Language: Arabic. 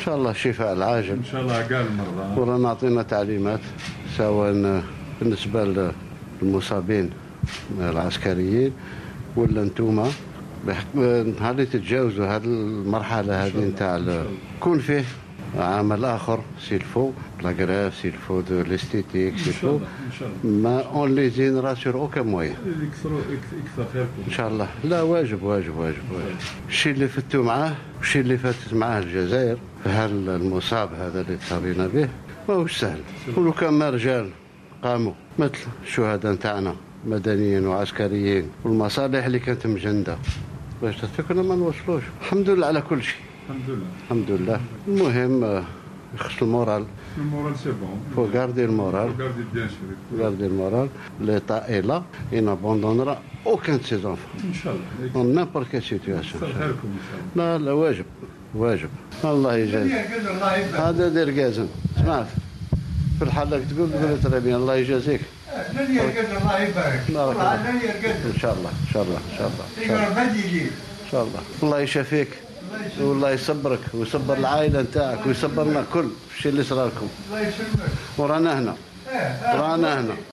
شاء الله الشفاء العاجل ان شاء الله كاع المرضى. ورانا عطينا تعليمات سواء بالنسبه للمصابين العسكريين ولا انتوما نهار اللي تتجاوزوا هذه المرحله هذه نتاع يكون فيه عمل اخر سيلفو لاغراف سيلفو دو ليستيتيك سيلفو ما اون لي زينرا سور اوكا مويا اكثر خيركم ان شاء الله. لا واجب واجب واجب واجب. الشيء اللي فتوا معاه والشيء اللي فاتت معاه الجزائر في هذا المصاب هذا اللي تصابينا به ماهوش سهل. ولو كان ما رجال قاموا مثل الشهداء نتاعنا مدنيين وعسكريين والمصالح اللي كانت مجنده باش كنا ما نوصلوش. الحمد لله على كل شيء. الحمد لله. الحمد لله. المهم يخص المورال. المورال سي بون. فو غاردي المورال. غاردي المورال. ليتا اي لا اي نابوندونرا اوكان دو سي زونفون. ان شاء الله. اون نابورت كال سيتواسيون. خيركم ان شاء الله. لا لا واجب واجب. الله يجازيك. هذا دير كازن. سمعت في الحلقة تقول ترى بيان الله يجازيك. الله يبارك. ان شاء الله ان شاء الله ان شاء الله ان شاء الله. الله يشافيك والله يصبرك ويصبر العائله نتاعك ويصبرنا كل الشيء اللي صار لكم. الله يسلمك. ورانا هنا. رانا هنا.